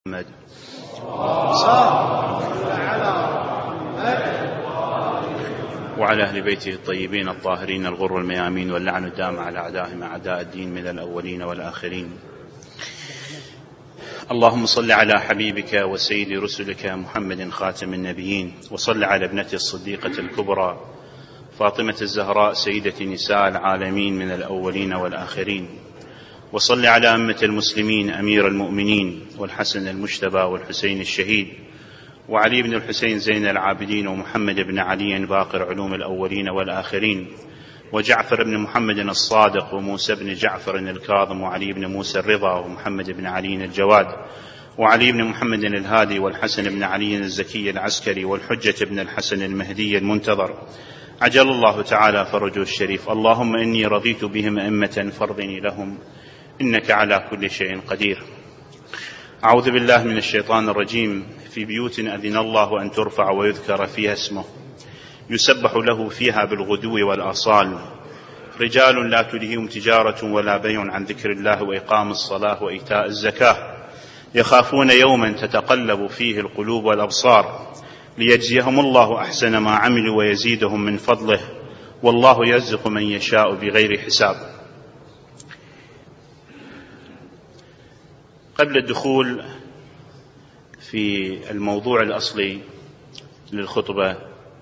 محمد وعلى أهل بيته الطيبين الطاهرين الغر الميامين، واللعن الدام على أعدائهم أعداء الدين من الأولين والآخرين. اللهم صل على حبيبك وسيد رسلك محمد خاتم النبيين، وصل على ابنته الصديقة الكبرى فاطمة الزهراء سيدة نساء العالمين من الأولين والآخرين، وصل على أمة المسلمين أمير المؤمنين والحسن المجتبى والحسين الشهيد وعلي بن الحسين زين العابدين ومحمد بن علي باقر علوم الأولين والآخرين، وجعفر بن محمد الصادق وموسى بن جعفر الكاظم وعلي بن موسى الرضا ومحمد بن علي الجواد وعلي بن محمد الهادي والحسن بن علي الزكي العسكري والحجة بن الحسن المهدي المنتظر عجل الله تعالى فرجه الشريف. اللهم إني رضيت بهم أئمة فارضني لهم إنك على كل شيء قدير. أعوذ بالله من الشيطان الرجيم. في بيوت أذن الله أن ترفع ويذكر فيها اسمه يسبح له فيها بالغدو والآصال رجال لا تلهيهم تجارة ولا بيع عن ذكر الله وإقام الصلاة وإيتاء الزكاة يخافون يوما تتقلب فيه القلوب والأبصار ليجزيهم الله أحسن ما عملوا ويزيدهم من فضله والله يرزق من يشاء بغير حساب. قبل الدخول في الموضوع الأصلي للخطبة،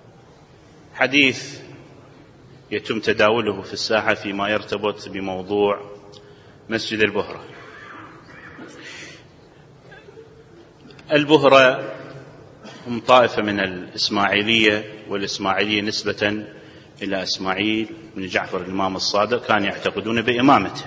حديث يتم تداوله في الساحة فيما يرتبط بموضوع مسجد البهرة. البهرة هم طائفة من الإسماعيلية، والإسماعيلية نسبة إلى إسماعيل بن جعفر الإمام الصادق كانوا يعتقدون بإمامته.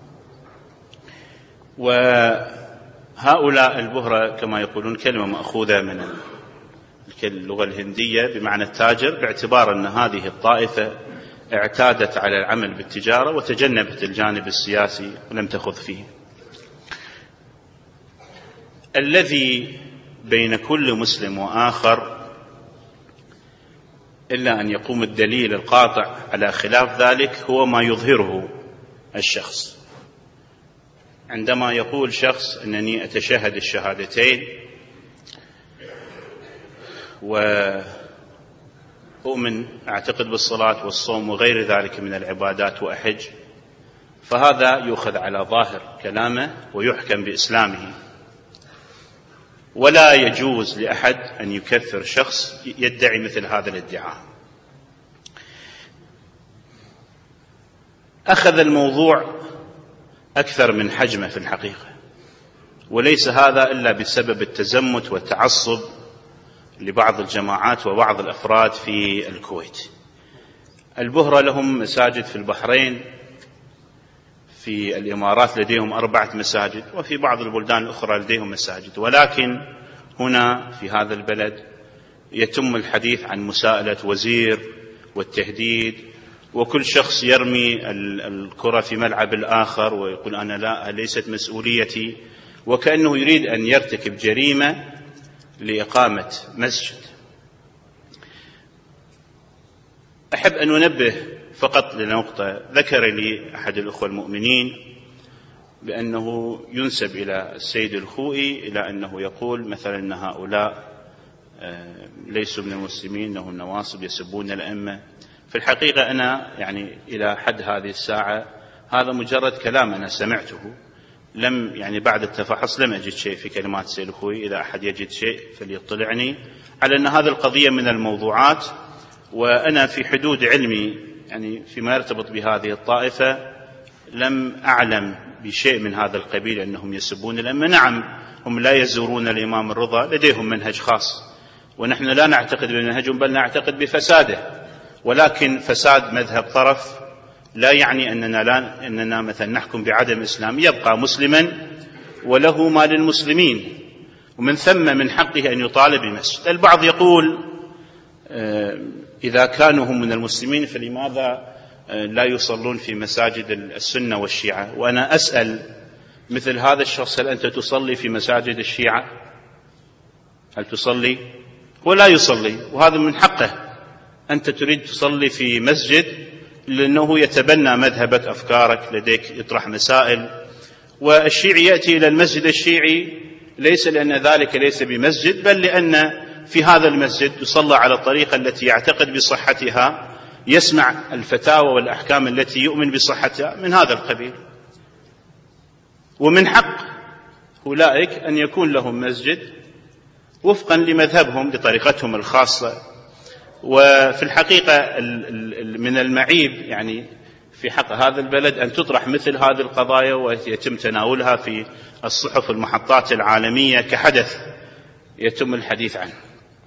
وهؤلاء البهرة كما يقولون كلمة مأخوذة من اللغة الهندية بمعنى التاجر، باعتبار أن هذه الطائفة اعتادت على العمل بالتجارة وتجنبت الجانب السياسي ولم تخض فيه. الذي بين كل مسلم وآخر إلا أن يقوم الدليل القاطع على خلاف ذلك هو ما يظهره الشخص. عندما يقول شخص أنني أتشهد الشهادتين وأؤمن أعتقد بالصلاة والصوم وغير ذلك من العبادات وأحج، فهذا يؤخذ على ظاهر كلامه ويحكم بإسلامه، ولا يجوز لأحد أن يكفر شخص يدعي مثل هذا الادعاء. أخذ الموضوع أكثر من حجمه في الحقيقة، وليس هذا إلا بسبب التزمت والتعصب لبعض الجماعات وبعض الأفراد في الكويت. البهرة لهم مساجد في البحرين، في الإمارات لديهم 4 مساجد، وفي بعض البلدان الأخرى لديهم مساجد، ولكن هنا في هذا البلد يتم الحديث عن مساءلة وزير والتهديد، وكل شخص يرمي الكرة في ملعب الآخر ويقول أنا لا، ليست مسؤوليتي، وكأنه يريد أن يرتكب جريمة لإقامة مسجد. أحب أن أنبه فقط لنقطة ذكر لي أحد الأخوة المؤمنين بأنه ينسب إلى السيد الخوئي إلى أنه يقول مثلا أن هؤلاء ليسوا من المسلمين، أنهم النواصب يسبون الأئمة. في الحقيقة أنا إلى حد هذه الساعة هذا مجرد كلام أنا سمعته، لم بعد التفحص لم أجد شيء في كلمات السيد الخوئي. إذا أحد يجد شيء فليطلعني على أن هذه القضية من الموضوعات، وأنا في حدود علمي فيما يرتبط بهذه الطائفة لم أعلم بشيء من هذا القبيل أنهم يسبون الأئمة. نعم، هم لا يزورون الإمام الرضا، لديهم منهج خاص، ونحن لا نعتقد بمنهجهم بل نعتقد بفساده، ولكن فساد مذهب طرف لا يعني أننا مثلا نحكم بعدم إسلام. يبقى مسلما وله ما للمسلمين، ومن ثم من حقه أن يطالب بمسجد. البعض يقول إذا كانوا هم من المسلمين فلماذا لا يصلون في مساجد السنة والشيعة؟ وأنا أسأل مثل هذا الشخص: هل أنت تصلي في مساجد الشيعة؟ هل تصلي؟ ولا يصلي، وهذا من حقه. أنت تريد تصلي في مسجد لأنه يتبنى مذهبك، أفكارك، لديك يطرح مسائل، والشيعي يأتي إلى المسجد الشيعي ليس لأن ذلك ليس بمسجد، بل لأن في هذا المسجد يصلى على الطريقة التي يعتقد بصحتها، يسمع الفتاوى والأحكام التي يؤمن بصحتها من هذا القبيل. ومن حق أولئك أن يكون لهم مسجد وفقا لمذهبهم لطريقتهم الخاصة. وفي الحقيقة من المعيب يعني في حق هذا البلد أن تطرح مثل هذه القضايا ويتم تناولها في الصحف والمحطات العالمية كحدث يتم الحديث عنه.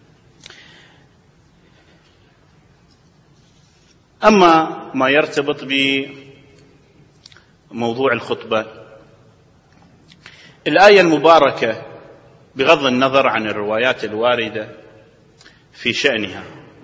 أما ما يرتبط بموضوع الخطبة، الآية المباركة بغض النظر عن الروايات الواردة في شأنها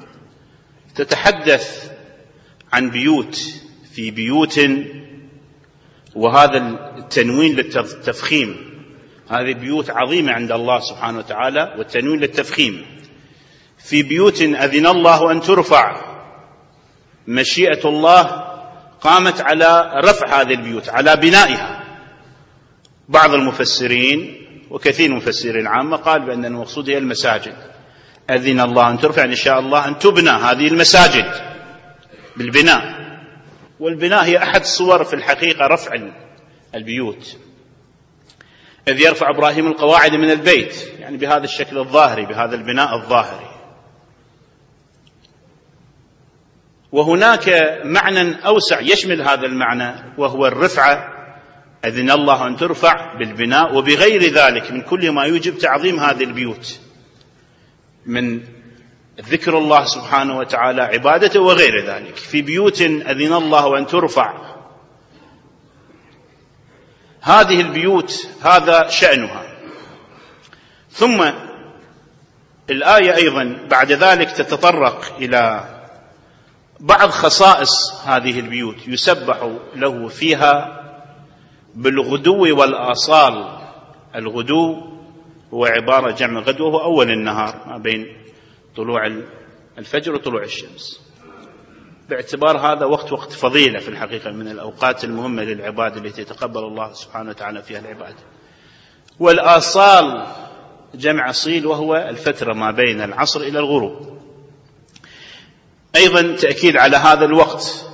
تتحدث عن بيوت في بيوت، وهذا التنوين للتفخيم، هذه بيوت عظيمة عند الله سبحانه وتعالى، والتنوين للتفخيم في بيوت أذن الله أن ترفع، مشيئة الله قامت على رفع هذه البيوت، على بنائها. بعض المفسرين وكثير من مفسرين العامة قال بأن المقصود هي المساجد، أذن الله أن ترفع، إن شاء الله أن تبنى هذه المساجد بالبناء. والبناء هي أحد صور في الحقيقة رفع البيوت، إذ يرفع إبراهيم القواعد من البيت، يعني بهذا الشكل الظاهري، بهذا البناء الظاهري. وهناك معنى أوسع يشمل هذا المعنى، وهو الرفعة، أذن الله أن ترفع بالبناء وبغير ذلك من كل ما يوجب تعظيم هذه البيوت من ذكر الله سبحانه وتعالى، عبادته وغير ذلك، في بيوت أذن الله أن ترفع. هذه البيوت هذا شأنها. ثم الآية أيضا بعد ذلك تتطرق إلى بعض خصائص هذه البيوت، يسبح له فيها بالغدو والآصال. الغدو هو عبارة جمع غدو، وهو أول النهار ما بين طلوع الفجر وطلوع الشمس، باعتبار هذا وقت فضيلة في الحقيقة، من الأوقات المهمة للعبادة التي يتقبل الله سبحانه وتعالى فيها العبادة. والآصال جمع أصيل، وهو الفترة ما بين العصر إلى الغروب. أيضا تأكيد على هذا الوقت،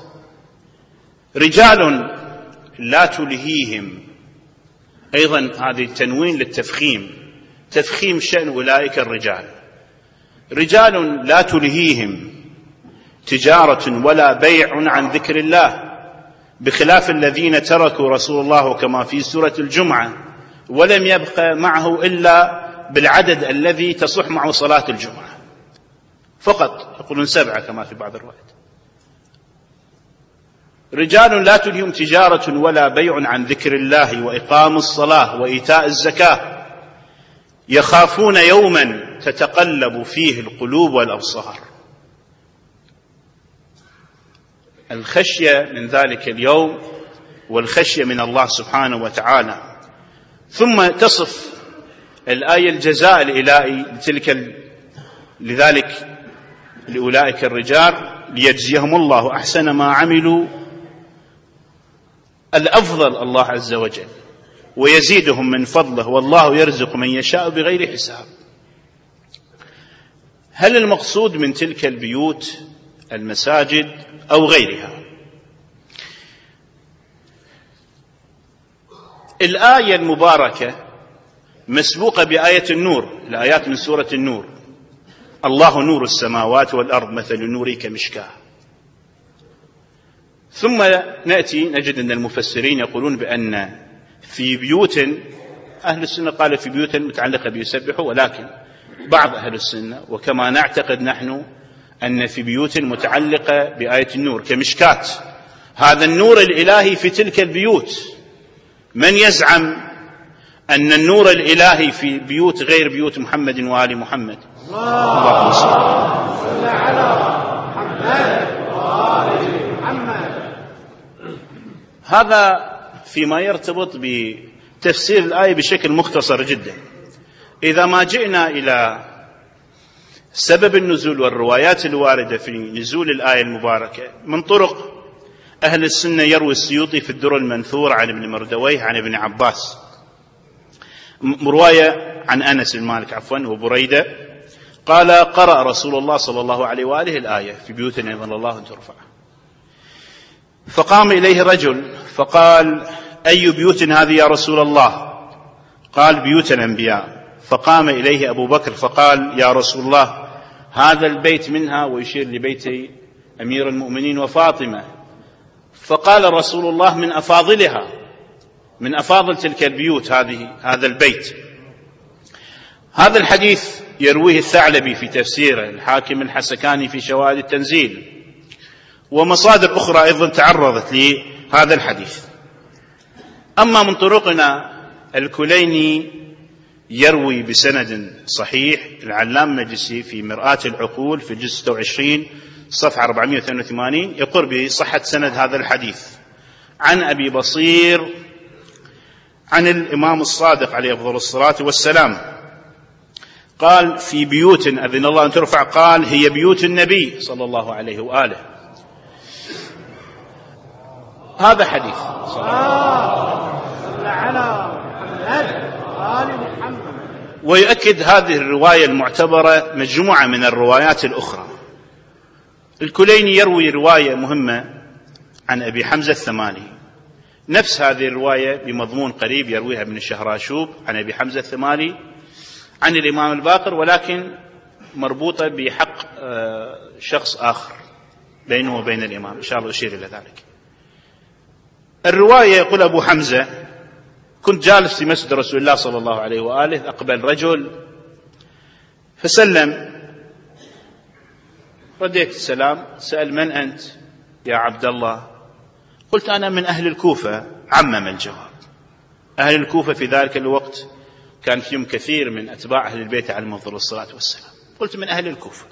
رجال لا تلهيهم، أيضا هذه التنوين للتفخيم، تفخيم شأن أولئك الرجال. رجال لا تلهيهم تجارة ولا بيع عن ذكر الله، بخلاف الذين تركوا رسول الله كما في سورة الجمعة، ولم يبق معه إلا بالعدد الذي تصح معه صلاة الجمعة فقط، يقولون 7 كما في بعض الروايات. رجال لا تلهيهم تجارة ولا بيع عن ذكر الله وإقام الصلاة وإيتاء الزكاة، يخافون يوما تتقلب فيه القلوب والأبصار. الخشية من ذلك اليوم والخشية من الله سبحانه وتعالى. ثم تصف الآية الجزاء الإلهي لذلك لأولئك الرجال، ليجزيهم الله أحسن ما عملوا، الأفضل الله عز وجل، ويزيدهم من فضله، والله يرزق من يشاء بغير حساب. هل المقصود من تلك البيوت المساجد أو غيرها؟ الآية المباركة مسبوقة بآية النور، الآيات من سورة النور، الله نور السماوات والأرض مثل نوره كمشكاة. ثم نأتي نجد أن المفسرين يقولون بأن في بيوت، أهل السنة قال في بيوت متعلقة بيسبحوا، ولكن بعض أهل السنة وكما نعتقد نحن أن في بيوت متعلقة بآية النور كمشكاة، هذا النور الإلهي في تلك البيوت. من يزعم أن النور الإلهي في بيوت غير بيوت محمد وآل محمد؟ اللهم صل على محمد وآل محمد. هذا فيما يرتبط بتفسير الآية بشكل مختصر جدا. إذا ما جئنا إلى سبب النزول والروايات الواردة في نزول الآية المباركة من طرق أهل السنة، يروي السيوطي في الدر المنثور عن ابن مردويه عن ابن عباس رواية عن أنس بن مالك وبريدة قال قرأ رسول الله صلى الله عليه وآله الآية في بيوت أذن الله أن ترفع، فقام إليه رجل فقال أي بيوت هذه يا رسول الله؟ قال بيوت الأنبياء. فقام إليه أبو بكر فقال يا رسول الله هذا البيت منها، ويشير لبيت أمير المؤمنين وفاطمة. فقال رسول الله من أفاضلها، من أفاضل تلك البيوت هذا البيت. هذا الحديث يرويه الثعلبي في تفسيره، الحاكم الحسكاني في شواهد التنزيل، ومصادر أخرى أيضا تعرضت لهذا الحديث. أما من طرقنا الكليني يروي بسند صحيح، العلام مجلسي في مرآة العقول في الجزء 26 صفحة 482 يقر بصحة سند هذا الحديث عن أبي بصير عن الإمام الصادق عليه أفضل الصلاة والسلام قال في بيوت أذن الله أن ترفع، قال هي بيوت النبي صلى الله عليه وآله. هذا حديث ويؤكد هذه الرواية المعتبرة مجموعة من الروايات الأخرى. الكليني يروي رواية مهمة عن أبي حمزة الثمالي، نفس هذه الرواية بمضمون قريب يرويها ابن الشهراشوب عن أبي حمزة الثمالي عن الإمام الباقر، ولكن مربوطة بحق شخص آخر بينه وبين الإمام، إن شاء الله أشير إلى ذلك. الرواية يقول أبو حمزة كنت جالس في مسجد رسول الله صلى الله عليه وآله، أقبل رجل فسلم، رديت السلام، سأل من أنت يا عبد الله؟ قلت أنا من أهل الكوفة. عمم الجواب. أهل الكوفة في ذلك الوقت كان فيهم كثير من أتباع أهل البيت عليهم أفضل الصلاة والسلام. قلت من أهل الكوفة.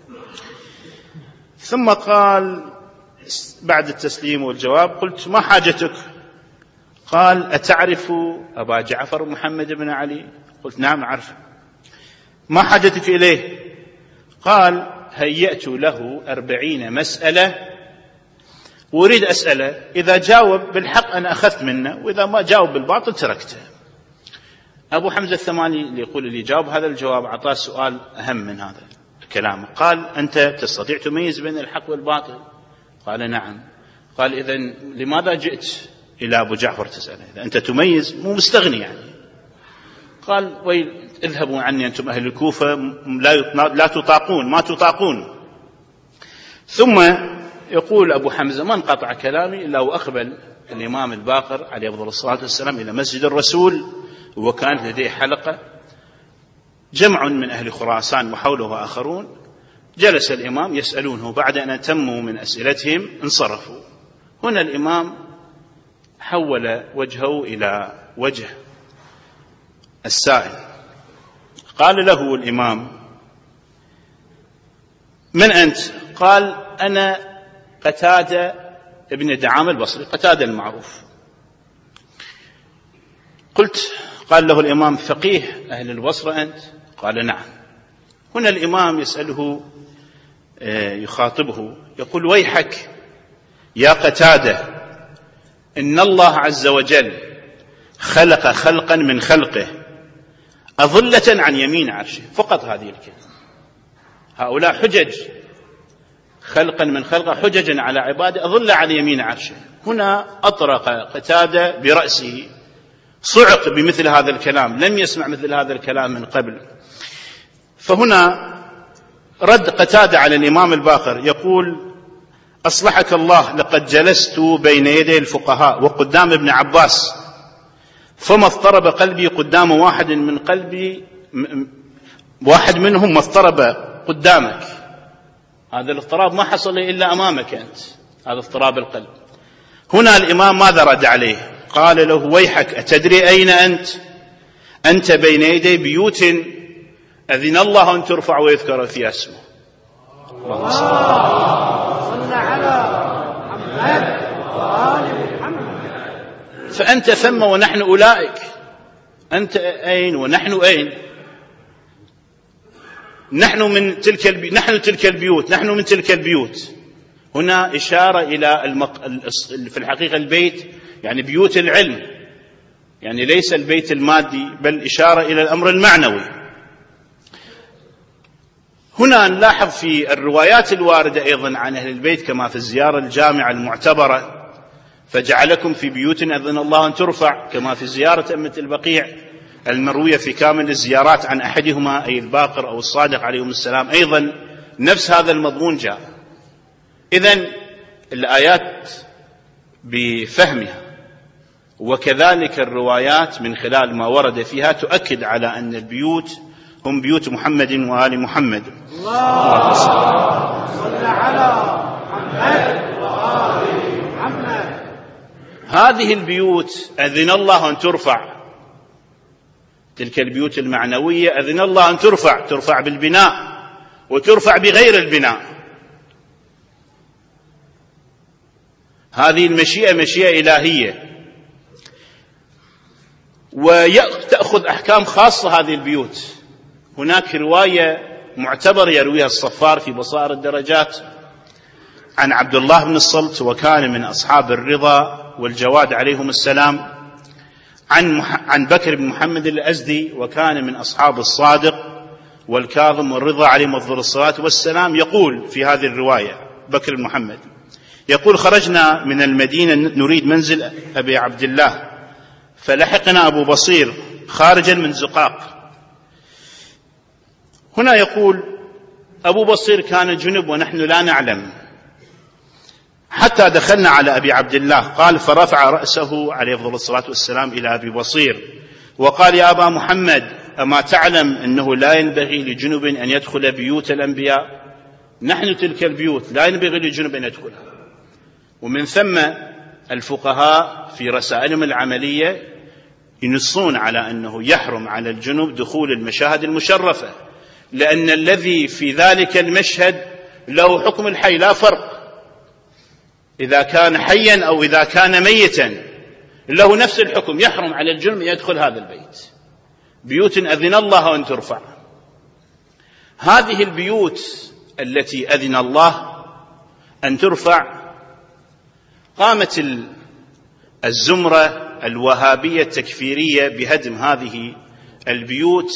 ثم قال بعد التسليم والجواب قلت ما حاجتك؟ قال أتعرف أبا جعفر محمد بن علي؟ قلت نعم أعرفه. ما حاجتك إليه؟ قال هيأت له 40 مسألة وأريد أسأله، إذا جاوب بالحق أنا أخذت منه، وإذا ما جاوب بالباطل تركته. أبو حمزة الثماني اللي يقول اللي جاوب هذا الجواب أعطاه سؤال أهم من هذا الكلام، قال أنت تستطيع تميز بين الحق والباطل؟ قال نعم. قال إذن لماذا جئت إلى أبو جعفر تسأله؟ إذا أنت تميز مو مستغني يعني. قال ويل اذهبوا عني أنتم أهل الكوفة لا تطاقون، ما تطاقون. ثم يقول أبو حمزة ما انقطع كلامي إلا وأقبل الإمام الباقر عليه أفضل الصلاة والسلام إلى مسجد الرسول، وكانت لديه حلقة جمع من أهل خراسان وحوله آخرون. جلس الإمام يسألونه، بعد أن أتموا من أسئلتهم انصرفوا. هنا الإمام حول وجهه إلى وجه السائل، قال له الإمام من أنت؟ قال أنا قتادة ابن دعامة البصري، قتادة المعروف. قال له الإمام فقيه أهل البصرة أنت؟ قال نعم. هنا الإمام يسأله يخاطبه يقول ويحك يا قتادة، إن الله عز وجل خلق خلقا من خلقه أظلة عن يمين عرشه. فقط هذه الكلمة. هؤلاء حجج، خلقا من خلقه حججا على عباده أظل عن يمين عرشه. هنا أطرق قتادة برأسه، صعق بمثل هذا الكلام، لم يسمع مثل هذا الكلام من قبل. فهنا رد قتادة على الإمام الباقر يقول أصلحك الله، لقد جلست بين يدي الفقهاء وقدام ابن عباس، فما اضطرب قلبي قدام واحد منهم ما اضطرب قدامك. هذا الاضطراب ما حصل إلا أمامك أنت، هذا اضطراب القلب. هنا الإمام ماذا رد عليه؟ قال له ويحك أتدري أين أنت؟ أنت بين يدي بيوت أذن الله أن ترفع ويذكر فيها اسمه. اللهم صل على محمد وآل محمد. فأنت ثم ونحن أولئك، أنت أين ونحن أين؟ نحن من تلك البيوت، نحن من تلك البيوت. هنا إشارة إلى في الحقيقة البيت يعني بيوت العلم، يعني ليس البيت المادي بل إشارة إلى الأمر المعنوي. هنا نلاحظ في الروايات الواردة أيضا عن أهل البيت كما في الزيارة الجامعة المعتبرة فجعلكم في بيوت أذن الله أن ترفع، كما في زيارة أمة البقيع المروية في كامل الزيارات عن أحدهما أي الباقر أو الصادق عليهم السلام، أيضا نفس هذا المضمون جاء. إذن الآيات بفهمها وكذلك الروايات من خلال ما ورد فيها تؤكد على أن البيوت هم بيوت محمد وآل محمد. اللهم صل على محمد وآل محمد. هذه البيوت أذن الله أن ترفع، تلك البيوت المعنوية أذن الله أن ترفع بالبناء وترفع بغير البناء. هذه المشيئة مشيئة إلهية، وتأخذ أحكام خاصة هذه البيوت. هناك رواية معتبرة يرويها الصفار في بصائر الدرجات عن عبد الله بن الصلت، وكان من أصحاب الرضا والجواد عليهم السلام، عن بكر بن محمد الأزدي، وكان من أصحاب الصادق والكاظم والرضا عليهم الصلاة والسلام، يقول في هذه الرواية بكر بن محمد يقول: خرجنا من المدينة نريد منزل أبي عبد الله، فلحقنا أبو بصير خارجا من زقاق. هنا يقول أبو بصير كان جنب ونحن لا نعلم، حتى دخلنا على أبي عبد الله، قال: فرفع رأسه عليه الصلاة والسلام إلى أبي بصير وقال: يا أبا محمد، أما تعلم أنه لا ينبغي لجنب أن يدخل بيوت الأنبياء؟ نحن تلك البيوت لا ينبغي لجنب أن يدخلها. ومن ثم الفقهاء في رسائلهم العملية ينصون على أنه يحرم على الجنب دخول المشاهد المشرفة، لأن الذي في ذلك المشهد له حكم الحي، لا فرق إذا كان حيا أو إذا كان ميتا، له نفس الحكم. يحرم على الجنب يدخل هذا البيت. بيوت أذن الله أن ترفع. هذه البيوت التي أذن الله أن ترفع قامت الزمرة الوهابية التكفيرية بهدم هذه البيوت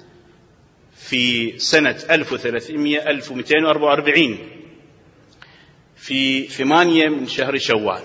في سنة 1244 في 8 من شهر شوال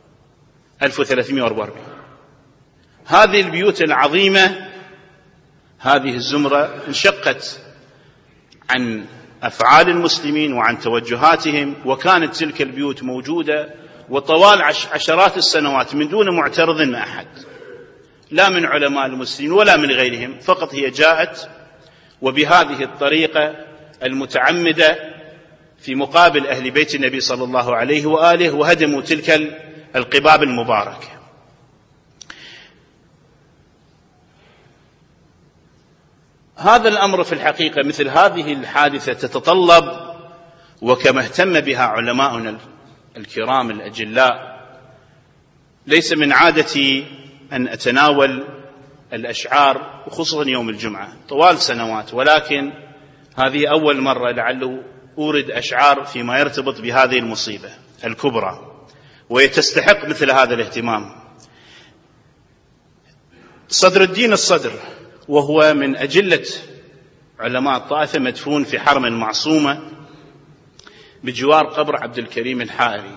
1344. هذه البيوت العظيمة، هذه الزمرة انشقت عن أفعال المسلمين وعن توجهاتهم، وكانت تلك البيوت موجودة وطوال عشرات السنوات من دون معترض من أحد، لا من علماء المسلمين ولا من غيرهم، فقط هي جاءت وبهذه الطريقة المتعمدة في مقابل أهل بيت النبي صلى الله عليه وآله، وهدموا تلك القباب المباركة. هذا الأمر في الحقيقة، مثل هذه الحادثة تتطلب، وكما اهتم بها علماؤنا الكرام الأجلاء، ليس من عادتي أن أتناول الأشعار وخصوصا يوم الجمعة طوال سنوات، ولكن هذه أول مرة لعله أورد أشعار فيما يرتبط بهذه المصيبة الكبرى، ويتستحق مثل هذا الاهتمام. صدر الدين الصدر، وهو من أجلة علماء الطائفة، مدفون في حرم معصومة بجوار قبر عبد الكريم الحائري.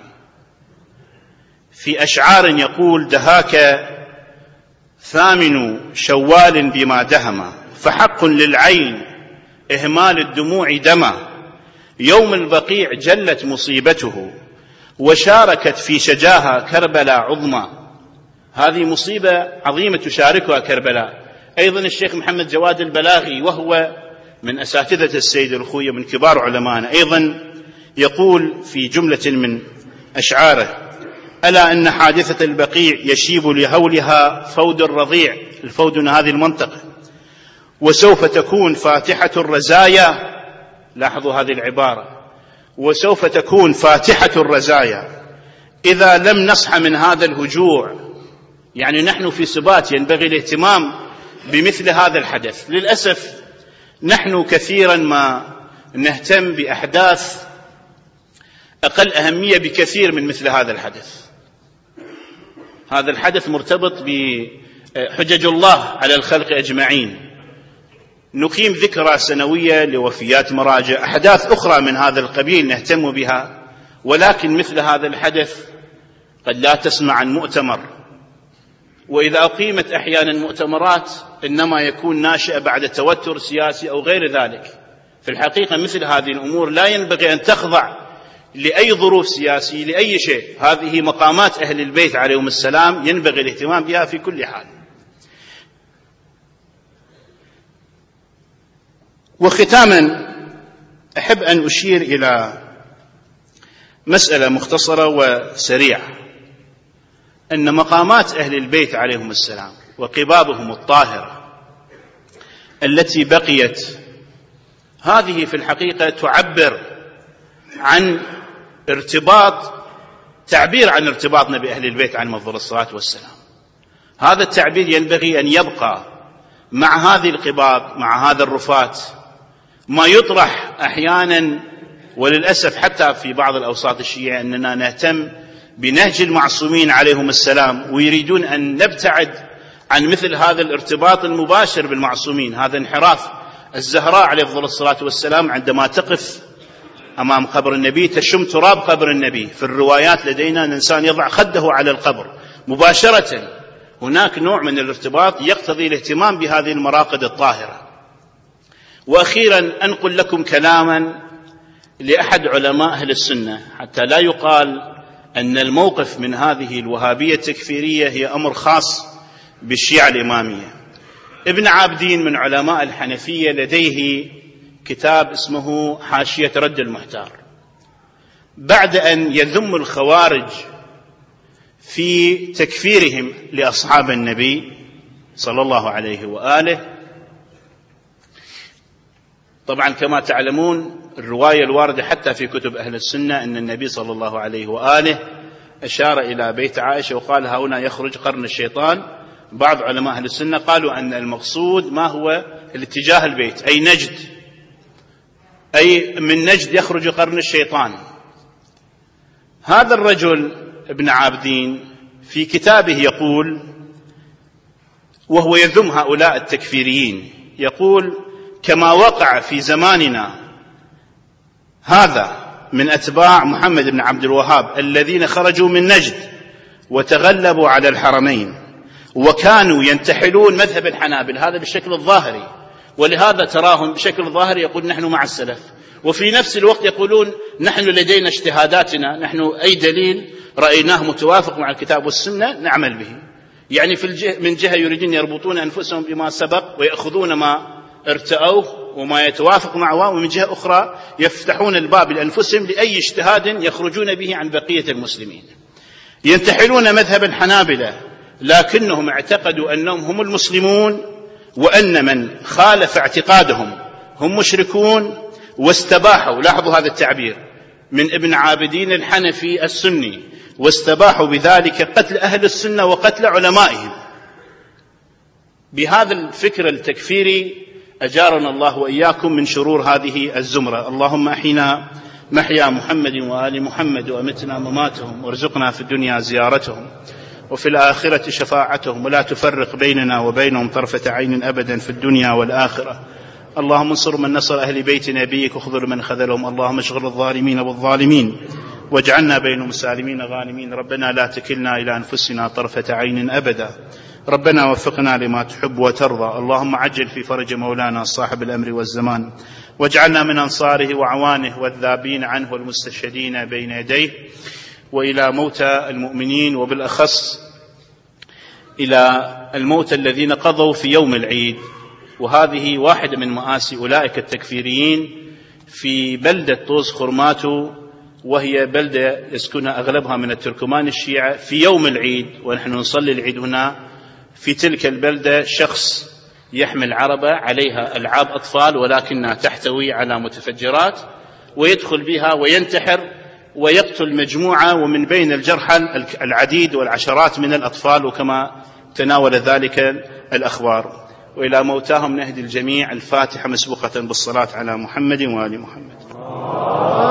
في أشعار يقول: دهاك ثامن شوال بما دهم، فحق للعين إهمال الدموع دما، يوم البقيع جلت مصيبته، وشاركت في شجاها كربلاء عظمى. هذه مصيبة عظيمة تشاركها كربلاء. أيضا الشيخ محمد جواد البلاغي، وهو من أساتذة السيد الخوي من كبار علمائنا، أيضا يقول في جملة من أشعاره: ألا أن حادثة البقيع يشيب لهولها فود الرضيع، الفود من هذه المنطقة، وسوف تكون فاتحة الرزايا. لاحظوا هذه العبارة: وسوف تكون فاتحة الرزايا إذا لم نصح من هذا الهجوع. يعني نحن في سبات، ينبغي الاهتمام بمثل هذا الحدث. للأسف نحن كثيرا ما نهتم بأحداث أقل أهمية بكثير من مثل هذا الحدث. هذا الحدث مرتبط حجج الله على الخلق أجمعين، نقيم ذكرى سنوية لوفيات مراجع، أحداث أخرى من هذا القبيل نهتم بها، ولكن مثل هذا الحدث قد لا تسمع عن مؤتمر، وإذا أقيمت أحيانا مؤتمرات إنما يكون ناشئ بعد توتر سياسي أو غير ذلك. في الحقيقة مثل هذه الأمور لا ينبغي أن تخضع لأي ظروف سياسية لأي شيء، هذه مقامات أهل البيت عليهم السلام ينبغي الاهتمام بها في كل حال. وختاما أحب أن أشير إلى مسألة مختصرة وسريعة، أن مقامات أهل البيت عليهم السلام وقبابهم الطاهرة التي بقيت، هذه في الحقيقة تعبر عن تعبير عن ارتباطنا بأهل البيت عليهم أفضل الصلاة والسلام. هذا التعبير ينبغي أن يبقى مع هذه القباب، مع هذا الرفات. ما يطرح أحيانا وللأسف حتى في بعض الأوساط الشيعية أننا نهتم بنهج المعصومين عليهم السلام، ويريدون أن نبتعد عن مثل هذا الارتباط المباشر بالمعصومين. هذا انحراف. الزهراء عليه أفضل الصلاة والسلام عندما تقف أمام قبر النبي تشم تراب قبر النبي. في الروايات لدينا أن الإنسان يضع خده على القبر مباشرة. هناك نوع من الارتباط يقتضي الاهتمام بهذه المراقد الطاهرة. وأخيرا أنقل لكم كلاما لأحد علماء أهل السنة حتى لا يقال أن الموقف من هذه الوهابية التكفيرية هي أمر خاص بالشيعة الإمامية. ابن عابدين من علماء الحنفية لديه كتاب اسمه حاشية رد المحتار، بعد أن يذم الخوارج في تكفيرهم لأصحاب النبي صلى الله عليه وآله. طبعا كما تعلمون الرواية الواردة حتى في كتب أهل السنة أن النبي صلى الله عليه وآله أشار إلى بيت عائشة وقال هنا يخرج قرن الشيطان. بعض علماء أهل السنة قالوا أن المقصود ما هو الاتجاه البيت، أي نجد، أي من نجد يخرج قرن الشيطان. هذا الرجل ابن عابدين في كتابه يقول، وهو يذم هؤلاء التكفيريين، يقول كما وقع في زماننا هذا من أتباع محمد بن عبد الوهاب الذين خرجوا من نجد وتغلبوا على الحرمين وكانوا ينتحلون مذهب الحنابل، هذا بالشكل الظاهري، ولهذا تراهم بشكل ظاهري يقول نحن مع السلف، وفي نفس الوقت يقولون نحن لدينا اجتهاداتنا، نحن أي دليل رأيناه متوافق مع الكتاب والسنة نعمل به. يعني من جهة يريدون يربطون أنفسهم بما سبق ويأخذون ما ارتأوه وما يتوافق معه، ومن جهة أخرى يفتحون الباب لأنفسهم لأي اجتهاد يخرجون به عن بقية المسلمين. ينتحلون مذهب الحنابلة لكنهم اعتقدوا أنهم هم المسلمون، وأن من خالف اعتقادهم هم مشركون، واستباحوا، لاحظوا هذا التعبير من ابن عابدين الحنفي السني، واستباحوا بذلك قتل أهل السنة وقتل علمائهم. بهذا الفكر التكفيري أجارنا الله وإياكم من شرور هذه الزمرة. اللهم أحينا محيا محمد وآل محمد وأمتنا مماتهم، وارزقنا في الدنيا زيارتهم وفي الآخرة شفاعتهم، ولا تفرق بيننا وبينهم طرفة عين أبدا في الدنيا والآخرة. اللهم انصر من نصر أهل بيت نبيك وخذل من خذلهم. اللهم اشغل الظالمين بالظالمين واجعلنا بينهم سالمين غانمين. ربنا لا تكلنا إلى أنفسنا طرفة عين أبدا. ربنا وفقنا لما تحب وترضى. اللهم عجل في فرج مولانا صاحب الأمر والزمان، واجعلنا من أنصاره وعوانه والذابين عنه والمستشهدين بين يديه. وإلى موتى المؤمنين، وبالأخص إلى الموتى الذين قضوا في يوم العيد، وهذه واحدة من مآسي أولئك التكفيريين في بلدة طوز خرماتو، وهي بلدة يسكنها أغلبها من التركمان الشيعة. في يوم العيد ونحن نصلي العيد هنا في تلك البلدة شخص يحمل عربة عليها ألعاب أطفال ولكنها تحتوي على متفجرات، ويدخل بها وينتحر ويقتل مجموعة، ومن بين الجرحى العديد والعشرات من الأطفال، وكما تناول ذلك الأخبار. وإلى موتاهم نهدي الجميع الفاتحة مسبوقة بالصلاة على محمد وآل محمد.